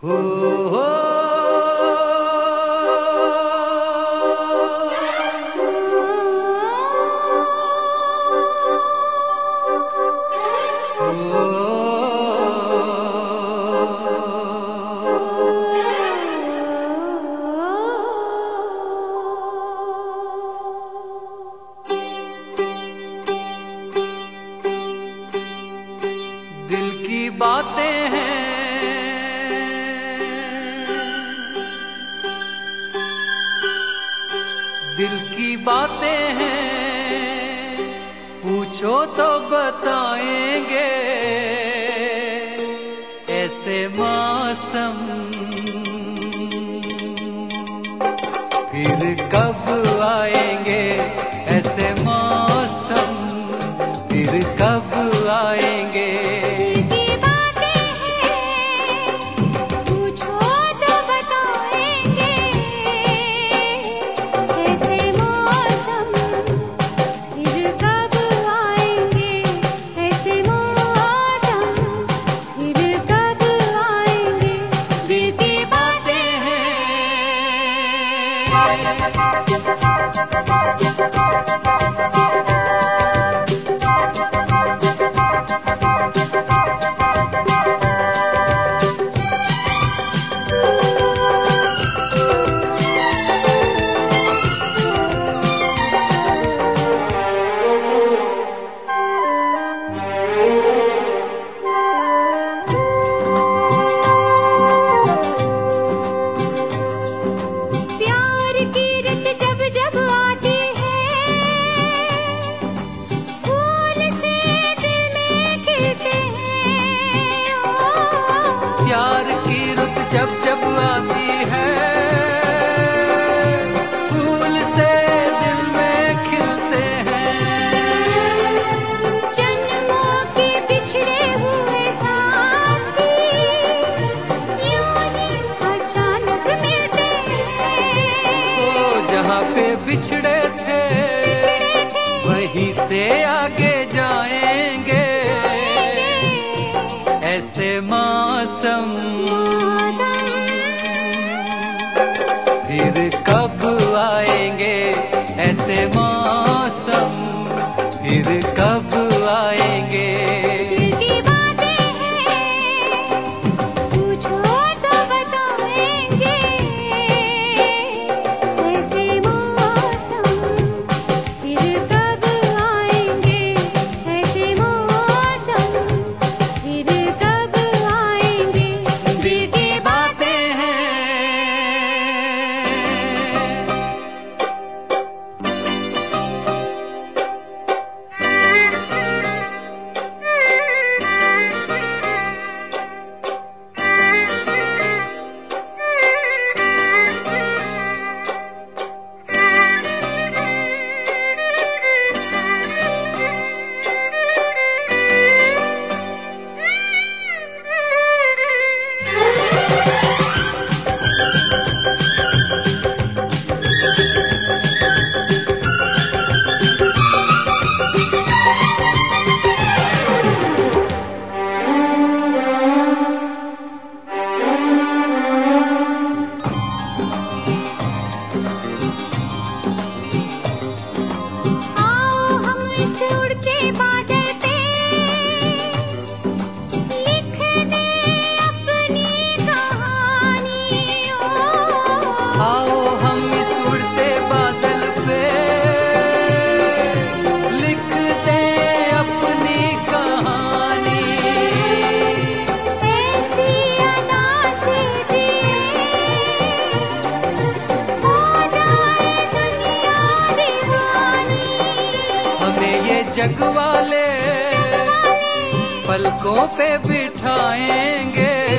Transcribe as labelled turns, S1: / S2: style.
S1: हो हो दिल की बातें हैं, दिल की बातें हैं, पूछो तो बताएंगे। ऐसे मौसम फिर कब आएंगे, ऐसे मौसम फिर कब आएंगे। प्यार की रुत जब जब आती है, फूल से दिल में खिलते हैं।
S2: जन्मों के बिछड़े हुए साथी यूं ही अचानक मिलते हैं।
S1: वो जहाँ पे बिछड़े थे वहीं से आगे जाएंगे। ऐसे मौसम फिर कब आएंगे, ऐसे मौसम फिर कब आएंगे। जग वाले पलकों पे बिठाएंगे।